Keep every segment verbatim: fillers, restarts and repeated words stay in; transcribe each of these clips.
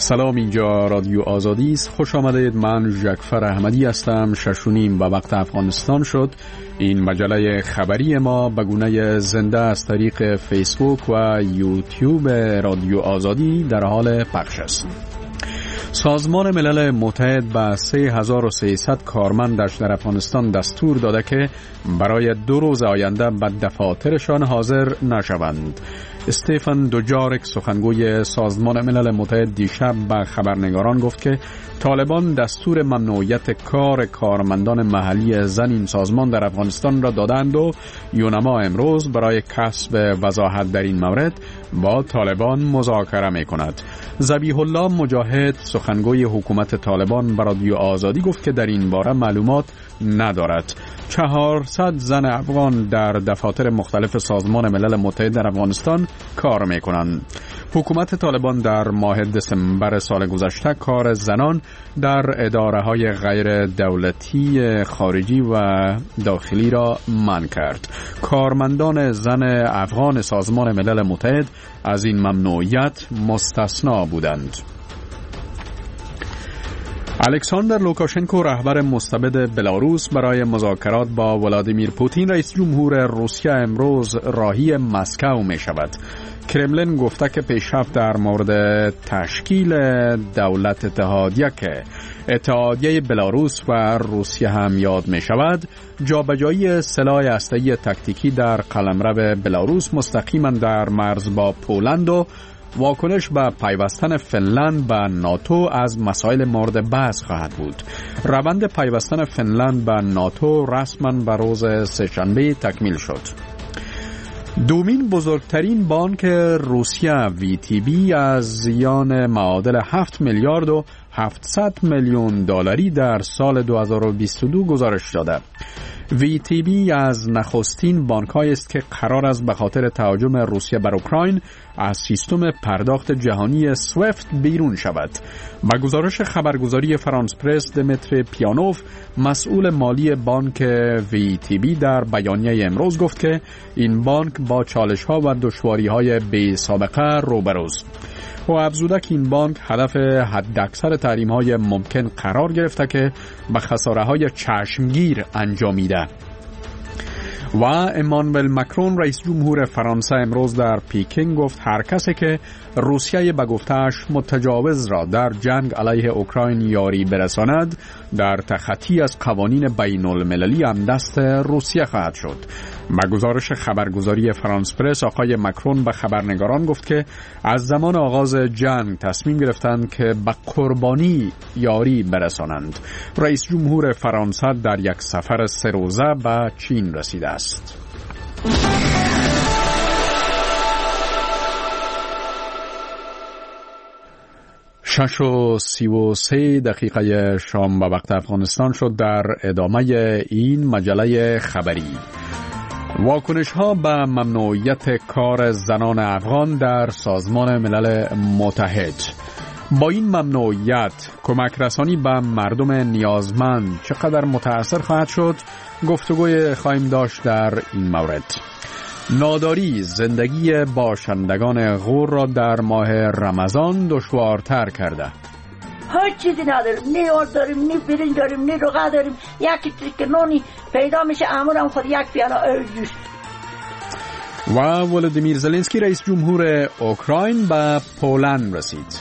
سلام، اینجا رادیو آزادی است. خوش آمدید. من ژکفر احمدی هستم. شش و نیم و وقت افغانستان شد. این مجله خبری ما به گونه زنده از طریق فیسبوک و یوتیوب رادیو آزادی در حال پخش است. سازمان ملل متحد به سه هزار و سیصد کارمندش در افغانستان دستور داده که برای دو روز آینده به دفاترشان حاضر نشوند. استیفن دوجارک، سخنگوی سازمان ملل متحد، دیشب به خبرنگاران گفت که طالبان دستور ممنوعیت کار کارمندان محلی زن این سازمان در افغانستان را دادند و یونما امروز برای کسب وضاحت در این مورد با طالبان مذاکره می کند. ذبیح الله مجاهد، سخنگوی حکومت طالبان، به رادیو آزادی گفت که در این باره معلومات ندارد. چهارصد زن افغان در دفاتر مختلف سازمان ملل متحد در افغانستان کار می کنند. حکومت طالبان در ماه دسامبر سال گذشته کار زنان در اداره های غیر دولتی خارجی و داخلی را منع کرد. کارمندان زن افغان سازمان ملل متحد از این ممنوعیت مستثنا بودند. الکساندر لوکاشنکو، رهبر مستبد بلاروس، برای مذاکرات با ولادیمیر پوتین رئیس جمهور روسیه امروز راهی مسکو می شود. کرملین گفته که پیشرفت در مورد تشکیل دولت اتحادیه که اتحادیه بلاروس و روسیه هم یاد می شود، جابجایی سلاح هسته‌ای تاکتیکی در قلمرو بلاروس مستقیما در مرز با پولند و واکنش به پیوستن فنلند به ناتو از مسائل مورد بحث خواهد بود. روند پیوستن فنلند به ناتو رسما به روز سه‌شنبه تکمیل شد. دومین بزرگترین بانک روسیه وی تی بی از زیان معادل هفت میلیارد و هفتصد میلیون دلاری در سال دو هزار و بیست و دو گزارش داده. وی تی بی از نخستین بانک‌هایی است که قرار است به خاطر تهاجم روسیه بر اوکراین از سیستم پرداخت جهانی سویفت بیرون شود. با گزارش خبرگزاری فرانس پرس، دمیتری پیانوف، مسئول مالی بانک وی تی بی، در بیانیه امروز گفت که این بانک با چالش‌ها و دشواری‌های بی سابقه روبروست. و افزوده که این بانک هدف حداکثر تحریم‌های ممکن قرار گرفته که به خساره‌های چشمگیر انجامیده. و امانوئل مکرون، رئیس جمهور فرانسه، امروز در پیکینگ گفت هر کسی که روسیه به گفته‌اش متجاوز را در جنگ علیه اوکراین یاری برساند در تخطی از قوانین بین المللی هم دست روسیه خواهد شد. با گزارش خبرگزاری فرانس پرس، آقای مکرون به خبرنگاران گفت که از زمان آغاز جنگ تصمیم گرفتند که به قربانی یاری برسانند. رئیس جمهور فرانسه در یک سفر سه روزه به چین رسیده است. شش و سی و سه دقیقه شام به وقت افغانستان شد. در ادامه این مجله خبری، واکنش ها به ممنوعیت کار زنان افغان در سازمان ملل متحد. با این ممنوعیت کمک رسانی به مردم نیازمند چقدر متأثر خواهد شد؟ گفتگوی خواهیم داشت در این مورد. ناداری زندگی باشندگان غور را در ماه رمضان دشوارتر کرده. هر چیزی نداریم، نه آرد داریم، نه برنج داریم، نه روغن داریم. یکی تریک نونی پیدا میشه، امورم خود یک پیاله آب جوش. و ولادیمیر زلنسکی، رئیس جمهور اوکراین، به پولند رسید.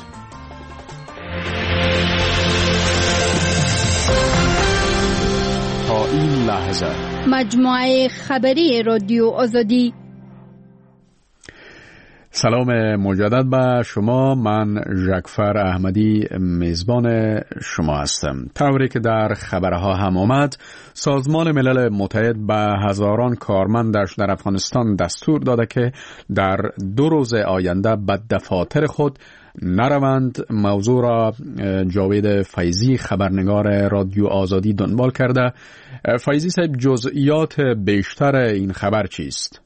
تا این لحظه مجموعه خبری رادیو آزادی. سلام مجدد به شما. من ژکفر احمدی میزبان شما هستم. طوری که در خبرها هم آمد، سازمان ملل متحد به هزاران کارمندش در افغانستان دستور داده که در دو روز آینده به دفاتر خود نروند. موضوع را جاوید فیضی، خبرنگار رادیو آزادی، دنبال کرده. فیضی صاحب، جزئیات بیشتر این خبر چیست؟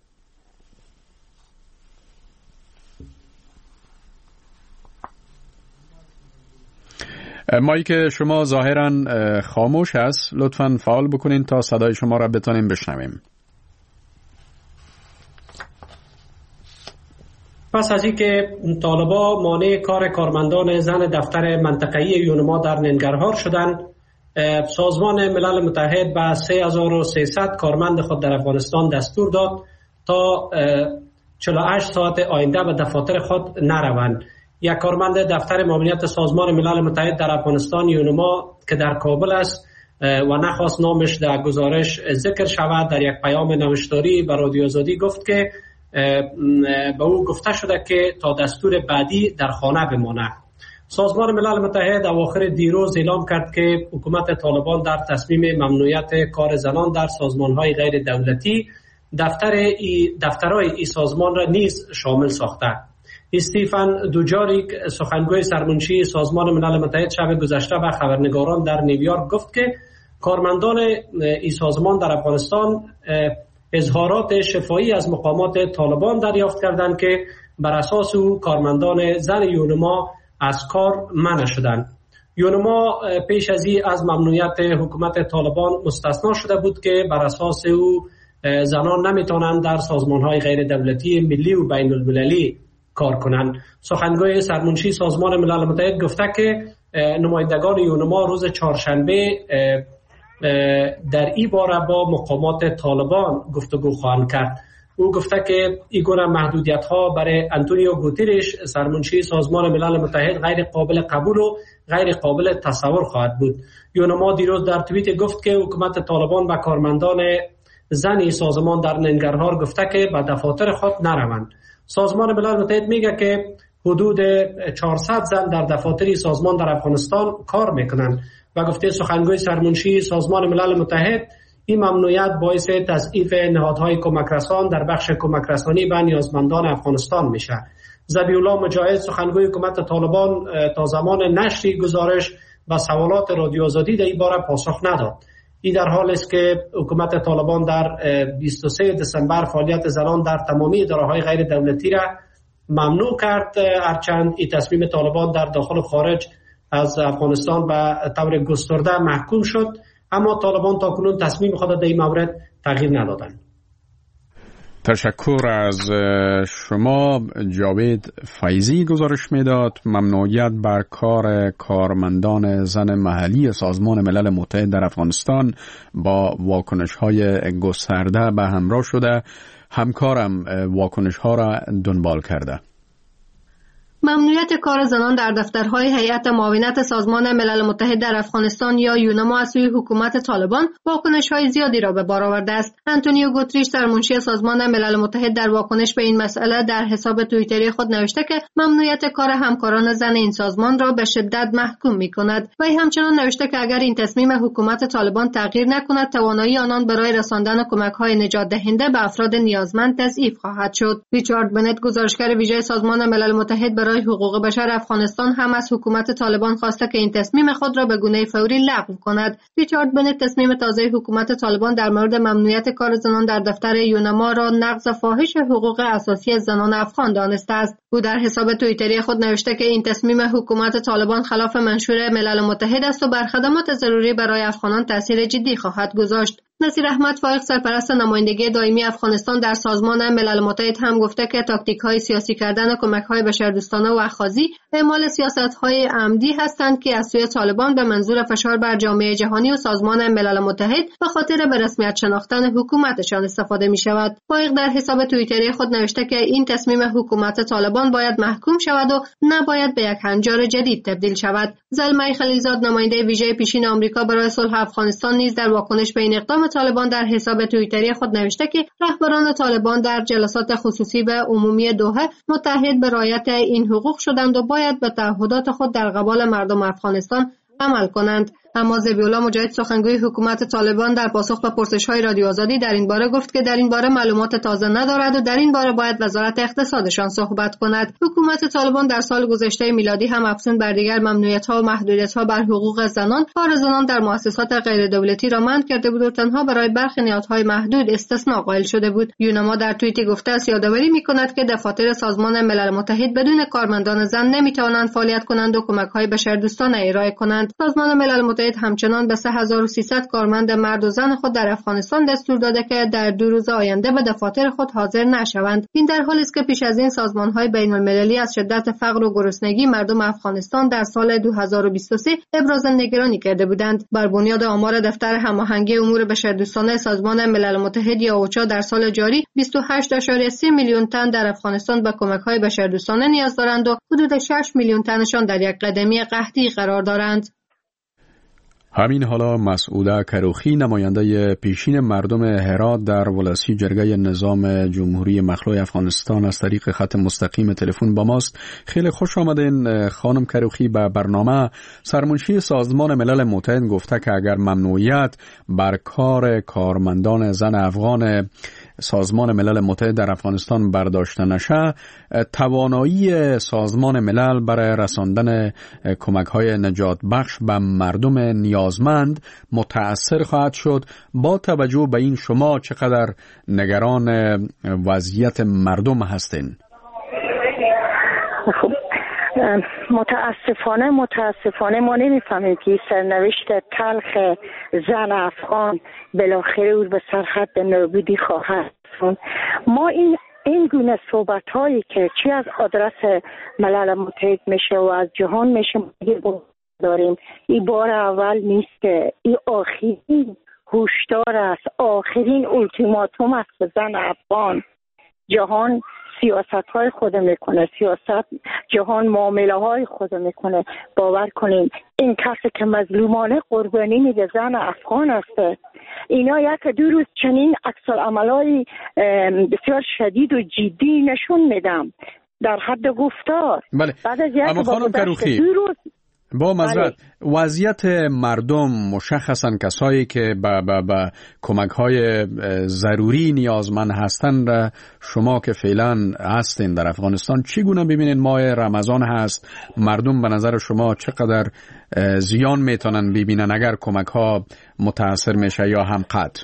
مایک شما ظاهراً خاموش است. لطفاً فعال بکنین تا صدای شما را بتونیم بشنویم. پس از اینکه طالبان مانع کار کارمندان زن دفتر منطقه‌ای یونما در ننگرهار شدند، سازمان ملل متحد به سه هزار و سیصد کارمند خود در افغانستان دستور داد تا چهل و هشت ساعت آینده به دفاتر خود نروند. یک کارمند دفتر معاونیت سازمان ملل متحد در افغانستان یونما که در کابل است و نخواست نامش در گزارش ذکر شود، در یک پیام نوشتاری به رادیو آزادی گفت که به او گفته شده که تا دستور بعدی در خانه بمانه. سازمان ملل متحد اواخر دیروز اعلام کرد که حکومت طالبان در تصمیم ممنوعیت کار زنان در سازمان‌های غیر دولتی دفتر ای دفترهای ای سازمان را نیز شامل ساخته. استیفن دوجاریک سخنگوی سرمنشی سازمان ملل متحد شب گذشته به خبرنگاران در نیویورک گفت که کارمندان ای سازمان در افغانستان اظهارات شفاهی از مقامات طالبان دریافت کردند که بر اساس او کارمندان زن یونما از کار منع شدند. یونما پیش از این از ممنوعیت حکومت طالبان مستثنا شده بود که بر اساس او زنان نمیتونند در سازمان‌های غیر دولتی ملی و بین المللی کار کنند. سخنگوی سرمنشی سازمان ملل متحد گفته که نمایندگان یونما روز چهارشنبه در این باره با مقامات طالبان گفتگو خواهند کرد. او گفته که این گونه محدودیت‌ها برای انتونیو گوتیرش سرمنشی سازمان ملل متحد غیر قابل قبول و غیر قابل تصور خواهد بود. یونما دیروز در توییت گفت که حکومت طالبان به کارمندان زنی سازمان در ننگرهار گفته که به دفاتر خود نروند. سازمان ملل متحد میگه که حدود چهارصد زن در دفاتر سازمان در افغانستان کار میکنند و گفته سخنگوی سرمنشی سازمان ملل متحد این ممنوعیت باعث تضعیف نهادهای کمک رسان در بخش کمک رسانی به نیازمندان افغانستان میشه. ذبیح‌الله مجاهد سخنگوی حکومت طالبان تا زمان نشر گزارش و سوالات رادیو آزادی در این باره پاسخ نداد. این در حال است که حکومت طالبان در بیست و سوم دسامبر فعالیت زنان در تمامی اداره‌های غیر دولتی را ممنوع کرد، هرچند این تصمیم طالبان در داخل و خارج از افغانستان به طور گسترده محکوم شد، اما طالبان تا کنون تصمیم خود در این مورد تغییر ندادند. تشکر از شما. جاوید فیضی گزارش میداد. ممنوعیت بر کار کارمندان زن محلی سازمان ملل متحد در افغانستان با واکنش‌های گسترده به همراه شده. همکارم واکنش‌ها را دنبال کرده. ممنوعیت کار زنان در دفترهای هیئت معاونت سازمان ملل متحد در افغانستان یا یونما از سوی حکومت طالبان واکنش‌های زیادی را به بار آورده است. انتونیو گوتریش سرمنشی سازمان ملل متحد در واکنش به این مسئله در حساب توییتری خود نوشته که ممنوعیت کار همکاران زن این سازمان را به شدت محکوم می‌کند. و همچنان نوشته که اگر این تصمیم حکومت طالبان تغییر نکند، توانایی آنان برای رساندن کمک‌های نجات دهنده به افراد نیازمند تضعیف خواهد شد. ریچارد بنت گزارشگر ویژه سازمان ملل متحد برای حقوق بشر افغانستان هم از حکومت طالبان خواسته که این تصمیم خود را به گونه فوری لغو کند. ریچارد بنت تصمیم تازه حکومت طالبان در مورد ممنوعیت کار زنان در دفتر یونما را نقض فاحش حقوق اساسی زنان افغان دانسته است. او در حساب توییتری خود نوشته که این تصمیم حکومت طالبان خلاف منشور ملل متحد است و بر خدمات ضروری برای افغانان تاثیر جدی خواهد گذاشت. نصیر احمد فائق سرپرست نمایندگی دائمی افغانستان در سازمان ملل متحد هم گفته که تاکتیک‌های سیاسی کردن کمک‌های بشردوستانه و اخاذی اعمال سیاست‌های عمدی هستند که از سوی طالبان به منظور فشار بر جامعه جهانی و سازمان ملل متحد به خاطر به رسمیت شناختن حکومتشان استفاده می‌شود. فائق در حساب توییتری خود نوشته که این تصمیم حکومت طالبان باید محکوم شود و نباید به یک هنجار جدید تبدیل شود. زلمه خلیلزاد نماینده ویژه پیشین آمریکا برای صلح افغانستان نیز در واکنش به این اقدام طالبان در حساب توییتری خود نوشته که رهبران طالبان در جلسات خصوصی و عمومی دوحه متحد به رعایت این حقوق شدند و باید به تعهدات خود در قبال مردم افغانستان عمل کنند. اما ذبیح‌الله مجاهد سخنگوی حکومت طالبان در پاسخ به پرسش‌های رادیو آزادی در این باره گفت که در این باره معلومات تازه ندارد و در این باره باید وزارت اقتصادشان صحبت کند. حکومت طالبان در سال گذشته میلادی هم افزون بر دیگر ممنوعیت‌ها و محدودیت‌ها بر حقوق زنان، کار زنان در مؤسسات غیردولتی را منع کرده بود و تنها برای برخی نهادهای محدود استثناء قائل شده بود. یونما در توییتی گفته است یادآوری می‌کند که دفاتر سازمان ملل متحد بدون کارمندان زن نمی‌توانند فعالیت کنند و کمک‌های بشردوستانه ارائه کنند. سازمان ملل متحد متحد همچنان به سه هزار و سیصد کارمند مرد و زن خود در افغانستان دستور داده که در دو روز آینده به دفاتر خود حاضر نشوند. این در حالی است که پیش از این سازمان‌های بین‌المللی از شدت فقر و گرسنگی مردم افغانستان در سال دو هزار و بیست و سه ابراز نگرانی کرده بودند. بر بنیاد آمار دفتر هماهنگی امور بشردوستانه سازمان ملل متحد یا اوچا در سال جاری بیست و هشت ممیز سه میلیون تن در افغانستان به کمک‌های بشردوستانه نیاز دارند و حدود شش میلیون تنشان در یک قدمی قحطی قرار دارند. همین حالا مسعوده کروخی نماینده پیشین مردم هرات در ولسی جرگه نظام جمهوری مخلوع افغانستان از طریق خط مستقیم تلفن با ماست. خیلی خوش آمدین خانم کروخی به برنامه. سرمنشی سازمان ملل متحد گفته که اگر ممنوعیت بر کار کارمندان زن افغان سازمان ملل متحد در افغانستان برداشته نشه، توانایی سازمان ملل برای رساندن کمک‌های نجات بخش به مردم نیازمند متأثر خواهد شد. با توجه به این شما چقدر نگران وضعیت مردم هستین؟ خب متاسفانه متاسفانه ما نمیفهمیم که سرنوشت تلخ زن افغان بالاخره او به سرحد نابودی خواهد رسوند. ما این این گونه صحبت هایی که چی از آدرس ملل متحد میشه و از جهان میشه داریم، این بار اول نیست که این آخرین هشدار است، آخرین اولتیماتوم است به زن افغان. جهان سیاست های خود میکنه، سیاست جهان معامله های خود میکنه. باور کنیم این کسی که مظلومانه قربانی میده زن افغان است. اینا یک دو روز چنین عکس العملای بسیار شدید و جدی نشون میدم در حد گفتار. بله. بعد از یک اما خانم کروخی دو روز با مزرد وضعیت مردم مشخصا کسایی که به با با کمک های ضروری نیازمند هستند را شما که فعلا هستین در افغانستان چگونه ببینید؟ ماه رمضان هست، مردم به نظر شما چقدر زیان میتونن ببینن اگر کمک ها متاثر میشه یا هم قطع؟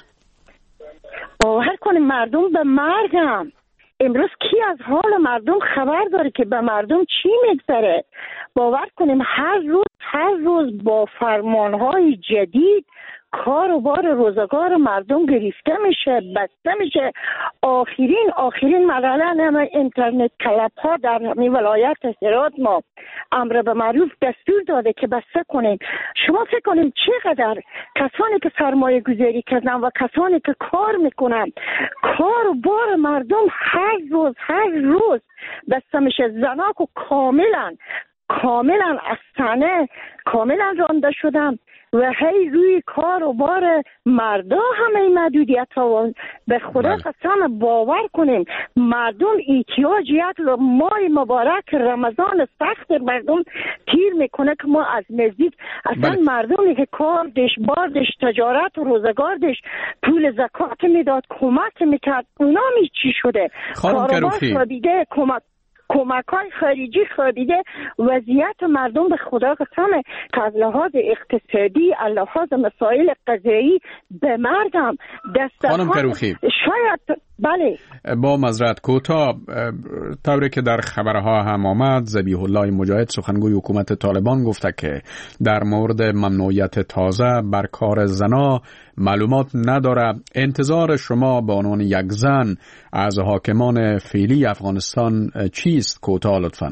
باور کنیم مردم به مرگم. امروز کی از حال مردم خبر داره که به مردم چی میگذره؟ باور کنیم هر روز هر روز با فرمانهای جدید کار و بار روزگار مردم گرفته میشه، بسته میشه. آخرین آخرین مرحله اینترنت کلاب ها در همین ولایت هرات ما امر به معروف دستور داده که بسته کنیم. شما فکر کنیم چقدر کسانی که سرمایه گذاری کردن و کسانی که کار میکنن کار و بار مردم هر روز هر روز بسته میشه. زناک و کاملا کاملا از تنه کاملا رانده شدن و هی روی کار و بار مردا همه محدودیت ها. به خدا قسم باور کنیم مردم احتیاج یک ماه مبارک رمضان سخت مردم تیر میکنه که ما از نزدیک اصلا بله. مردمی که کار دش بار دش تجارت و روزگار دش پول زکات میداد کمک میکرد اونا می چی شده؟ کاروبار خوابیده، کمک کمک های خارجی خوابیده. وضعیت مردم به خدا قسمه که از لحاظ اقتصادی از لحاظ مسائل غذایی به مردم دست خانم کروخی شاید بله با معذرت کوتاه طوری که در خبرها هم آمد ذبیح الله مجاهد سخنگوی حکومت طالبان گفته که در مورد ممنوعیت تازه بر کار زنا معلومات نداره. انتظار شما به عنوان یک زن از حاکمان فعلی افغانستان چیست؟ کوتاه لطفاً.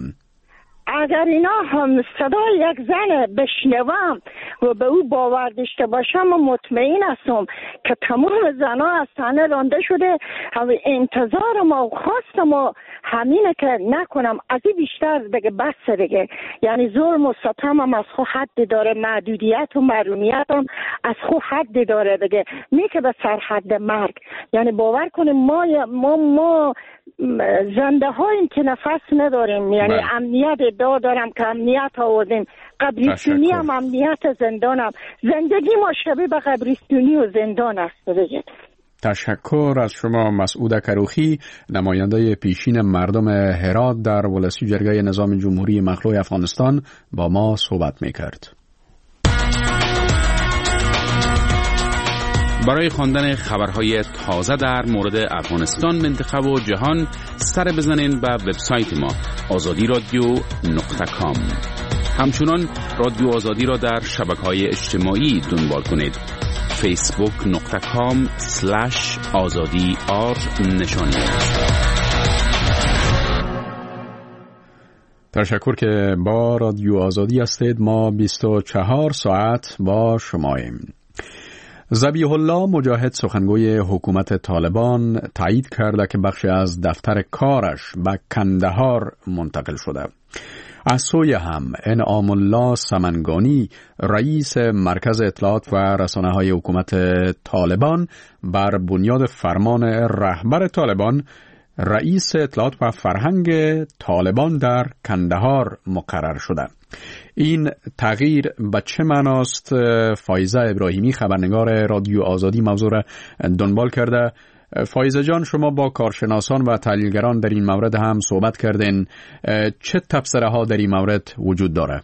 اگر اینا هم صدای یک زن بشنوم و به او باور داشته باشم و مطمئن هستم که تمام زنها از تنه رانده شده. انتظار ما و خواست ما همینه که نکنم از این بیشتر بگه بس دیگه. یعنی ظلم و ستم هم از خو حد داره، محدودیت و محرومیت هم از خو حد داره دیگه، نه که به سرحد مرگ. یعنی باور کنیم ما ما ما زنده هاییم که نفس نداریم. یعنی بله. امنیت ادعا دارم که امنیت آوردیم، قبرستونی هم امنیت زندانم. زندگی ما شبیه به قبرستونی و زندان است دیگه. تشکر از شما مسعوده کروخی، نماینده پیشین مردم هرات در ولسی جرگه نظام جمهوری مخلوع افغانستان با ما صحبت میکرد. برای خواندن خبرهای تازه در مورد افغانستان، منطقه و جهان سر بزنین به وبسایت ما آزادی رادیو نقطه کام. همچنان رادیو آزادی را در شبکه‌های اجتماعی دنبال کنید. فیسبوک نقطه کام سلش آزادی آر نشانی. تشکر که با رادیو آزادی هستید. ما بیست و چهار ساعت با شماییم. ذبیح الله مجاهد سخنگوی حکومت طالبان تایید کرده که بخشی از دفتر کارش به کندهار منتقل شده. از سوی هم انعام الله سمنگانی رئیس مرکز اطلاعات و رسانه‌های حکومت طالبان بر بنیاد فرمان رهبر طالبان رئیس اطلاعات و فرهنگ طالبان در کندهار مقرر شده. این تغییر به چه معناست؟ فایزه ابراهیمی خبرنگار رادیو آزادی موضوع را دنبال کرده. فایزه جان، شما با کارشناسان و تحلیلگران در این مورد هم صحبت کردین. چه تبصره ها در این مورد وجود داره؟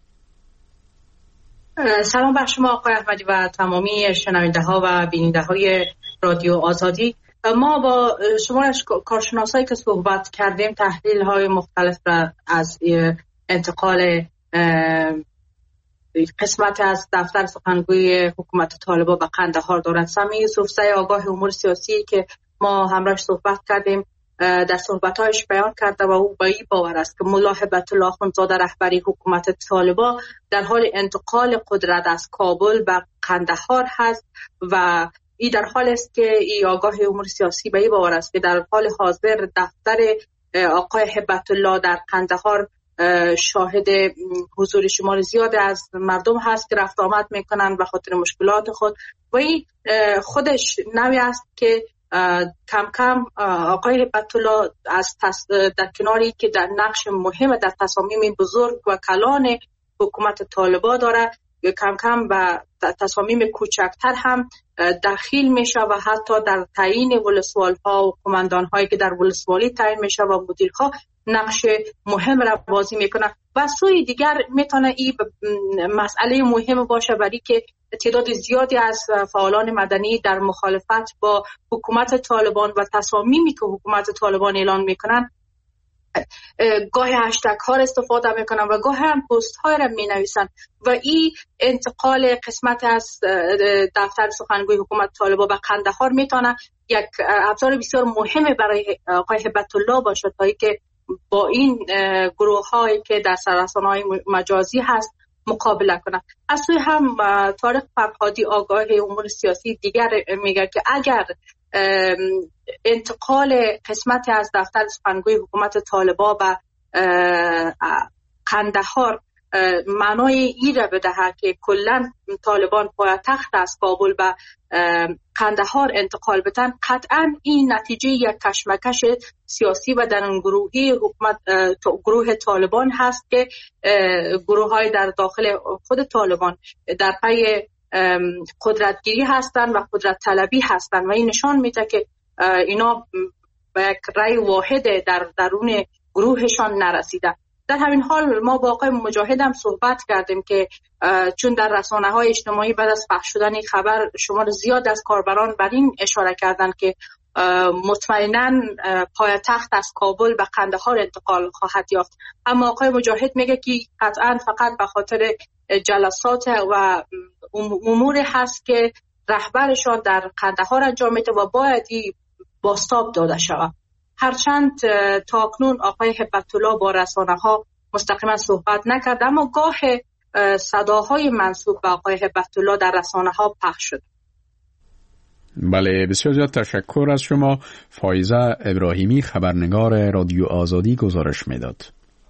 سلام بر شما آقای احمدی و تمامی شنونده ها و بیننده های رادیو آزادی. ما با شما کارشناسایی که صحبت کردیم تحلیل های مختلف را از انتقال قسمت از دفتر سخنگوی حکومت طالبان به قندهار دارد. سمی یوسفزی آگاه امور سیاسی که ما همراهش صحبت کردیم در صحبت‌هایش بیان کرده و او با این باور است که ملا هیبت الله اخوندزاده رهبری حکومت طالبان در حال انتقال قدرت از کابل به قندهار هست و این در حال است که این آگاه امور سیاسی به این باور است که در حال حاضر دفتر آقای هیبت الله در قندهار شاهد حضور شمار زیاد از مردم هست که رفت آمد میکنن به خاطر مشکلات خود و این خودش نوعی است که کم کم آقای هیبت الله از تص... در کناری که در نقش مهم در تصامیم بزرگ و کلان حکومت طالبان داره کم کم و تصامیم کوچکتر هم دخیل میشه و حتی در تعیین ولسوال ها و قماندان هایی که در ولسوالی تعیین میشه و مدیرها نقش مهم را بازی میکنه و سوی دیگر میتونه این مسئله مهم باشه برای که تعداد زیادی از فعالان مدنی در مخالفت با حکومت طالبان و تصامیمی که حکومت طالبان اعلان میکنن گاهی هشتگ ها استفاده میکنن و گاهی هم پست های را می نویسن و این انتقال قسمت از دفتر سخنگوی حکومت طالبان به قندهار میتونه یک ابزار بسیار مهم برای آقای هیبت الله باشه تا اینکه با این گروه هایی که در رسانه های مجازی هست مقابله کنند. از سوی هم طارق فرهادی آگاه امور سیاسی دیگر میگه که اگر انتقال قسمتی از دفتر سخنگوی حکومت طالبان به قندهار معنای این را بدهد که کلا طالبان پایتخت از کابل به قندهار انتقال بدن، قطعا این نتیجه یک کشمکش سیاسی و در گروهی حکومت گروه طالبان هست که گروه های در داخل خود طالبان در پی قدرتگیری هستند و قدرت طلبی هستند و این نشان میده که اینا به یک رأی واحد در درون گروهشان نرسیده. در همین حال ما با آقای مجاهد هم صحبت کردیم که چون در رسانه های اجتماعی بعد از پخش شدن این خبر شمار زیاد از کاربران بر این اشاره کردند که مطمئناً پایتخت از کابل به قندهار انتقال خواهد یافت، اما آقای مجاهد میگه که قطعاً فقط به خاطر جلسات و امور هست که رهبرشان در قندهار انجام میده و باید این بازتاب داده شود. هرچند تا اکنون آقای هیبت الله با رسانه ها مستقیما صحبت نکرد، اما گاه صداهای منسوب به آقای هیبت الله در رسانه ها پخش شد. بله، بسیار زیاد تشکر از شما. فایزه ابراهیمی خبرنگار رادیو آزادی گزارش میداد.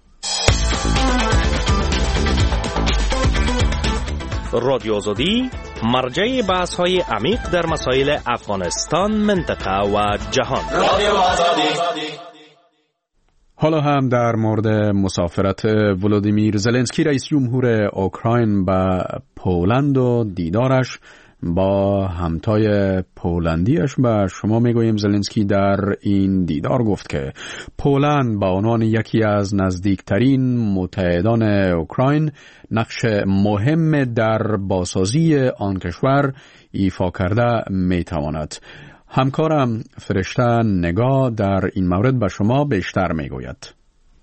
رادیو آزادی مرجع بحث های عمیق در مسائل افغانستان، منطقه و جهان. رادیو آزادی. حالا هم در مورد مسافرت ولادیمیر زلنسکی رئیس جمهور اوکراین به پولند و دیدارش با همتای پولندیش به شما میگوییم. زلنسکی در این دیدار گفت که پولند به عنوان یکی از نزدیکترین متحدان اوکراین نقش مهم در بازسازی آن کشور ایفا کرده میتواند. همکارم فرشته نگاه در این مورد به شما بیشتر میگوید.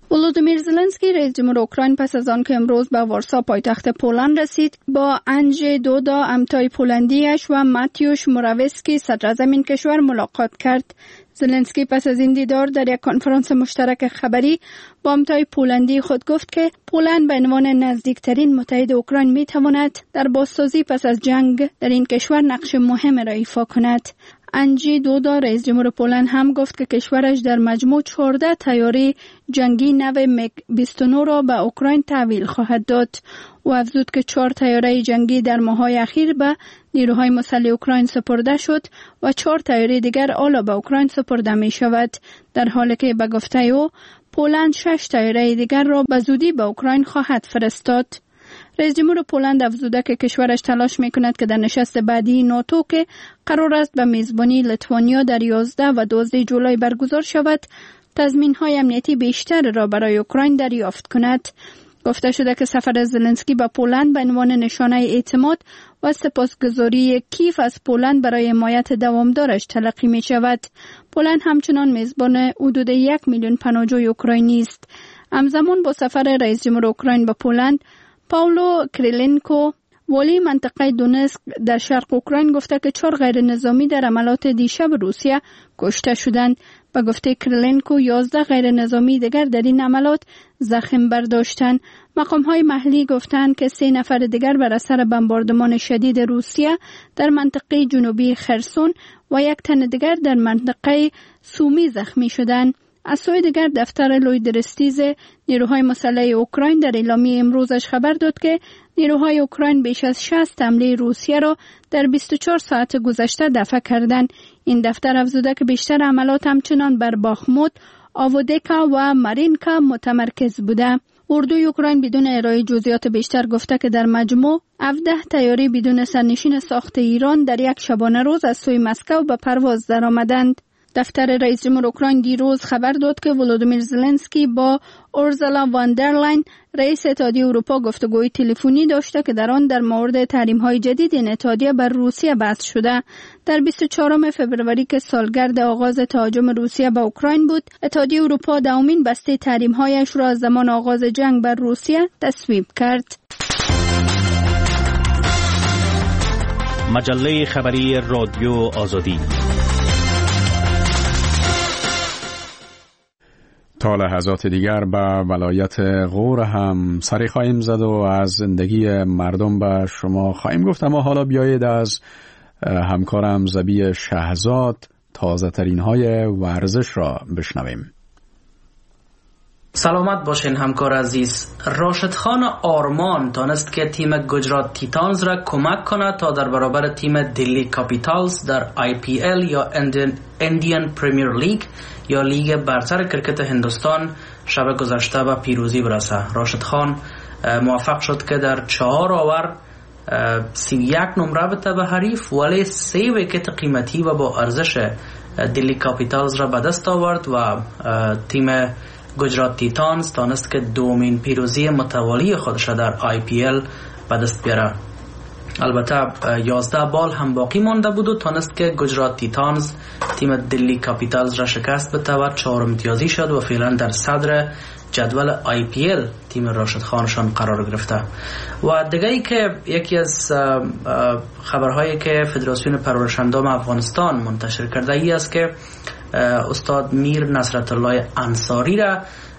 ولودیمیر زلنسکی رئیس جمهور اوکراین پس از آن که امروز به وارسا پایتخت پولند رسید با اندژی دودا همتای پولندیش و ماتیوش موراویسکی صدراعظم این کشور ملاقات کرد. زلنسکی پس از این دیدار در یک کنفرانس مشترک خبری با همتای پولندی خود گفت که پولند به عنوان نزدیکترین متحد اوکراین می تواند در بازسازی پس از جنگ در این کشور نقش مهم را ایفا کند. اندژی دودا رئیس جمهور پولند هم گفت که کشورش در مجموع چهارده طیاره جنگی نو میگ بیست و نه را به اوکراین تحویل خواهد داد. او افزود که چهار طیاره جنگی در ماه‌های اخیر به نیروهای مسلح اوکراین سپرده شد و چهار طیاره دیگر حالا به اوکراین سپرده می شود، در حالی که به گفته او پولند شش طیاره دیگر را به زودی به اوکراین خواهد فرستاد. رئیس جمهور پولند افزوده که کشورش تلاش میکند که در نشست بعدی ناتو که قرار است به میزبانی لیتوانیا در یازده و دوازده جولای برگزار شود، تضمین‌های امنیتی بیشتر را برای اوکراین دریافت کند. گفته شده که سفر زلنسکی به پولند به عنوان نشانه اعتماد و سپاسگزاری کیف از پولند برای حمایت دوامدارش تلقی می شود. پولند همچنان میزبان حدود یک میلیون پناهجوی اوکراینی است. همزمان با سفر رئیس جمهور اوکراین به پولند، پاولو کریلنکو والی منطقه دونسک در شرق اوکراین گفته که چهار غیر نظامی در عملات دیشب روسیه کشته شدند. به گفته کریلنکو یازده غیر نظامی دیگر در این عملات زخم برداشتند. مقام‌های محلی گفتند که سه نفر دیگر بر اثر بمباردمان شدید روسیه در منطقه جنوبی خرسون و یک تن دیگر در منطقه سومی زخمی شدند. از سوی دیگر دفتر لوی درستیز نیروهای مسلح اوکراین در اعلامیه امروزش خبر داد که نیروهای اوکراین بیش از شصت حمله روسیه را در بیست و چهار ساعت گذشته دفع کردند. این دفتر افزوده که بیشتر عملات همچنان بر باخموت، آودکا و مارینکا متمرکز بوده. اردوی اوکراین بدون ارائه جزئیات بیشتر گفته که در مجموع هفده طیاره بدون سرنشین ساخت ایران در یک شبانه روز از سوی مسکو به پرواز درآمدند. دفتر رئیس جمهور اوکراین دیروز خبر داد که ولودیمیر زلنسکی با اورزولا واندرلاین رئیس اتحادیه اروپا گفتگوی تلفنی داشته که در آن در مورد تحریم‌های جدید این اتحادیه بر روسیه بحث شده. در بیست و چهارم فوریه که سالگرد آغاز تهاجم روسیه به اوکراین بود، اتحادیه اروپا دومین بسته تحریم‌هایش را از زمان آغاز جنگ بر روسیه تصویب کرد. مجله خبری رادیو آزادی. تا لحظات دیگر به ولایت غور هم سری خواهیم زد و از زندگی مردم به شما خواهیم گفت، اما حالا بیایید از همکارم زبی شهزاد تازه ترین های ورزش را بشنویم. سلامت باشین همکار عزیز. راشد خان آرمان تانست که تیم گجرات تیتانز را کمک کنه تا در برابر تیم دلی کاپیتالز در آی پی ال یا اندیان پریمیر لیگ یا لیگ برتر کرکت هندوستان شب گذشته به پیروزی برسه. راشد خان موفق شد که در چهار آور سی و یک نمره بده به حریف، ولی سه ویکت قیمتی و با ارزش دلی کاپیتالز را به دست آورد و تیم گجرات تیتانز تانست که دومین پیروزی متوالی خودش را در آی پی ال به دست بیاره. البته یازده بال هم باقی مانده بود و تانست که گجرات تیتانز تیم دلی کاپیتالز را شکست بده و چهار امتیازی شد و فعلا در صدر جدول آی پی ال تیم راشد خانشان قرار گرفته. و دیگه ای که یکی از خبرهایی که فدراسیون پرورش اندام افغانستان منتشر کرده ای است که استاد میر نصرت الله انصاری را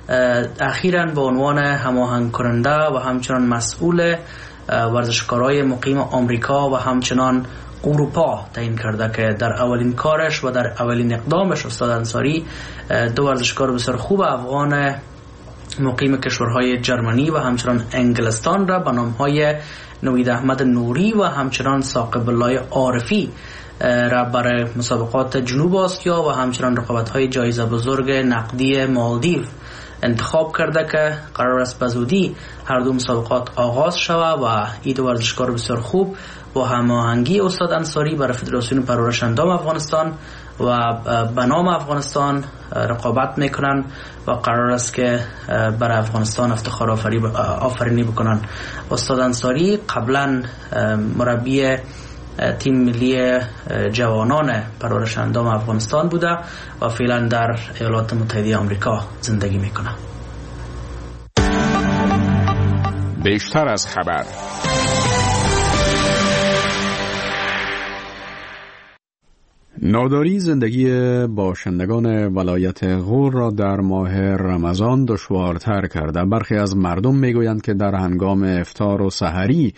اخیراً به عنوان هماهنگ کننده و همچنان مسئول ورزشکارای مقیم آمریکا و همچنان اروپا تعیین کرده که در اولین کارش و در اولین اقدامش استاد انصاری دو ورزشکار بسیار خوب افغان مقیم کشورهای جرمنی و همچنان انگلستان را به نامهای نوید احمد نوری و همچنان ثاقب الله عارفی را برای مسابقات جنوب آسیا و همچنان رقابت‌های جایزه بزرگ نقدی مالدیو انتخاب کرده که قرار است به زودی هر دو مسابقات آغاز شود و این دو ورزشکار بسیار خوب با هماهنگی استاد انصاری برای فدراسیون پرورش اندام افغانستان و به نام افغانستان رقابت میکنن و قرار است که برای افغانستان افتخار آفرینی بکنن. استاد انصاری قبلا مربی تیم ملی جوانان پرورش اندام افغانستان بوده و فعلا در ایالات متحده آمریکا زندگی میکنه. بیشتر از خبر. ناداری زندگی باشندگان ولایت غور را در ماه رمضان دشوارتر کرده. برخی از مردم میگویند که در هنگام افطار و سحری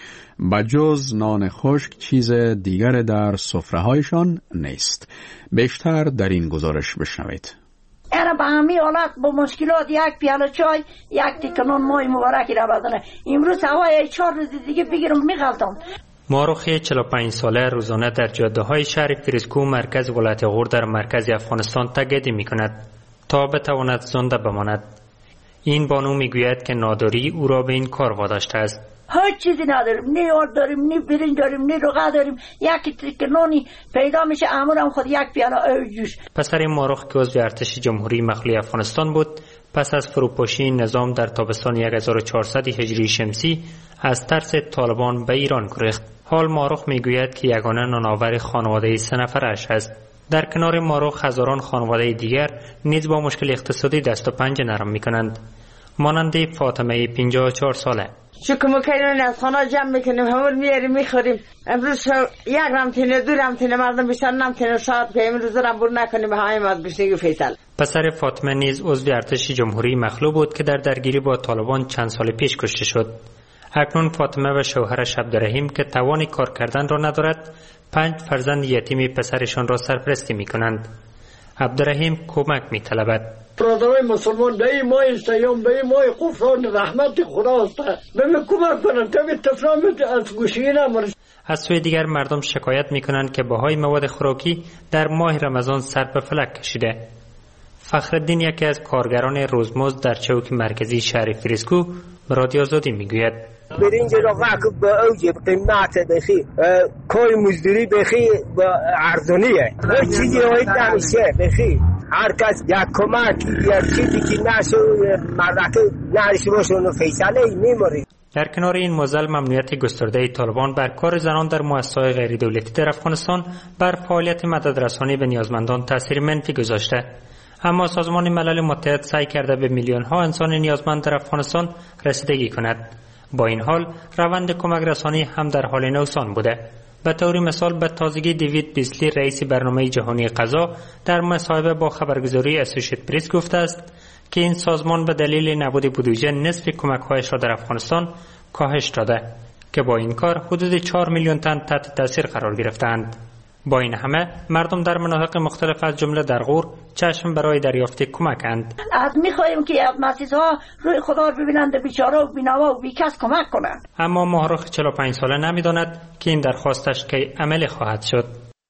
بجز نان خشک چیز دیگر در سفره‌هایشان نیست. بیشتر در این گزارش بشنوید. انا به همین حالت با مشکلات یک پیاله چای یک تیکه نان مای مبارکی را بدنه. امروز هوای چهار روز دیگه بگیرم میغلطم. ماروخی چهل و پنج ساله روزانه در جاده های شهر فریسکو مرکز ولایت غور در مرکز افغانستان تگدی می کند تا بتواند زنده بماند. این بانو می گوید که ناداری او را به این کار واداشته است. هیچ چیزی نداریم، نه آرد داریم، نه برنج داریم، نه روغه داریم. یک تیکه نانی پیدا میشه امورم خود یک پیاله آب جوش. پسر ماروخ که عضو ارتش جمهوری مخلوع افغانستان بود، پس از فروپاشی نظام در تابستان هزار و چهارصد هجری شمسی از ترس طالبان به ایران گریخت. حال ماروخ میگوید که یگانه نانآور خانواده سه نفرش است. در کنار ماروخ هزاران خانواده دیگر نیز با مشکل اقتصادی دست و پنجه نرم میکنند. مانند فاطمه پنجاه و چهار ساله. شکم کنون از خانه جمع میکنیم، همون میاریم میخوریم. امروز یک رمتینه دو رمتینه مردم بیشتر نمتینه شاید که امروز رمبور نکنیم همه از گشنگی فیصل. پسر فاطمه نیز عضو ارتش جمهوری مخلوع بود که در درگیری با طالبان چند سال پیش کشته شد. اکنون فاطمه و شوهرش عبدالرحیم که توان کار کردن را ندارد، پنج فرزند یتیم پسرشان را سرپرستی می کنند. عبدالرحیم کمک می طلبد. برادرای مسلمان به این ماه سیام به این ماه غفران رحمت خداست. به من کمک کنند تا به تفرامت از گوشی نمارد. از سوی دیگر مردم شکایت می کنند که بهای مواد خوراکی در ماه رمضان سر به فلک کشیده. فخرالدین یکی از کارگران روزمزد در چوک مرکزی شهر فریسکو به رادیو آزادی می گوید برنج را وقت با اوج قیمت بخی کوی مزدوری بخی با ارزونیه هر چیزی هایی نمیشه بخی هر کس یک کمک یک چیزی که نشو مردک نهرش باشه اونو فیصله میموری. در کنار این موزل ممنوعیت گسترده طالبان بر کار زنان در مؤسسات غیر دولتی در افغانستان بر فعالیت مددرسانی به نیازمندان تاثیر منفی گذاشته. اما سازمان ملل متحد سعی کرده به میلیون ها انسان نیازمند در افغانستان رسیدگی کند. با این حال روند کمک رسانی هم در حال نوسان بوده. به طور مثال به تازگی دیوید بیسلی رئیس برنامه جهانی غذا در مصاحبه با خبرگزاری اسوسییتد پرس گفته است که این سازمان به دلیل نبود بودجه نصف کمک‌هایش را در افغانستان کاهش داده که با این کار حدود چهار میلیون تن تحت تاثیر قرار گرفتند. با این همه مردم در مناطق مختلف از جمله در غور چشم برای دریافت کمکند. از میخواهیم که مسیحا روی خدا رو ببینند، بیچاره و بینوا و بیکس کمک کنند. اما ماهرخ چهل و پنج ساله نمیداند که این درخواستش که عملی خواهد شد.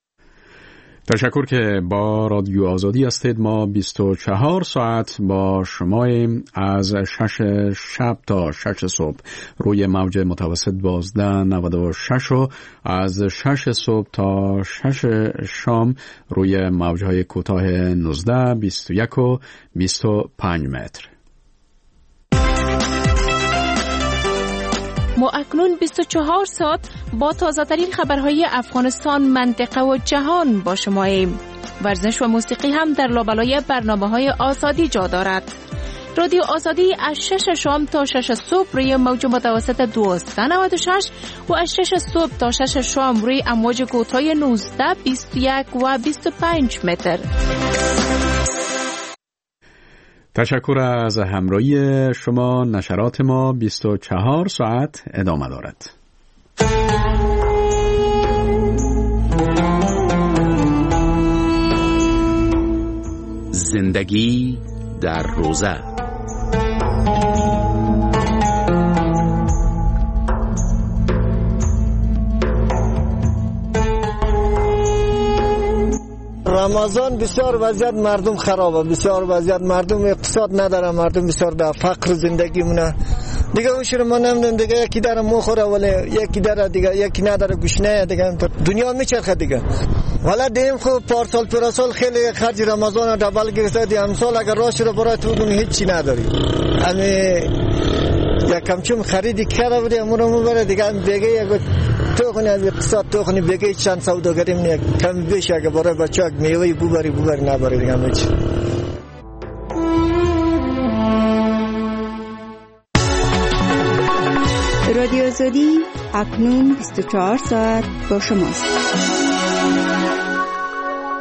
تشکر که با رادیو آزادی هستید. ما بیست و چهار ساعت با شماییم از شش شب تا شش صبح روی موج متوسط دوازده نود و شش و از شش صبح تا شش شام روی موجهای کوتاه نوزده، بیست و یک و بیست و پنج متر. ما اکنون بیست و چهار ساعت با تازه ترین خبرهای افغانستان، منطقه و جهان با شماییم. ورزش و موسیقی هم در لابلای برنامه‌های آزادی جا دارد. رادیو آزادی از شش شام تا شش صبح روی موج متوسط دوازده نود و شش و از شش صبح تا شش شام روی امواج کوتاه نوزده، بیست و یک و بیست و پنج متر. تشکر از همراهی شما. نشرات ما بیست و چهار ساعت ادامه دارد. زندگی در روزه. رمضان بسیار وضعیت مردم خرابه، بسیار وضعیت مردم اقتصاد نداره، مردم بسیار در فقر زندگی مونه دیگه. وشر ما نمیدونم دیگه، یکی داره مخوره ولی یکی داره دیگه، یکی نداره گشنه دیگه. دنیا میچرخه دیگه. والا دیم خوب پارسال پرسال خیلی خرج رمضان دبل گرفته دی، امسال اگر راش رو برای تو بگم هیچی نداری. امی یکم چون خریدی کرده بودی امورو میبره دیگه. دیگه یک تو خونی از اقتصاد تو خونی بگه چند سوداگری منی کم بیش اگه برای بچه اگه میوهی ببری ببری نبری دیگه میچی. آزادی اکنون بیست و چهار ساعت با شماست.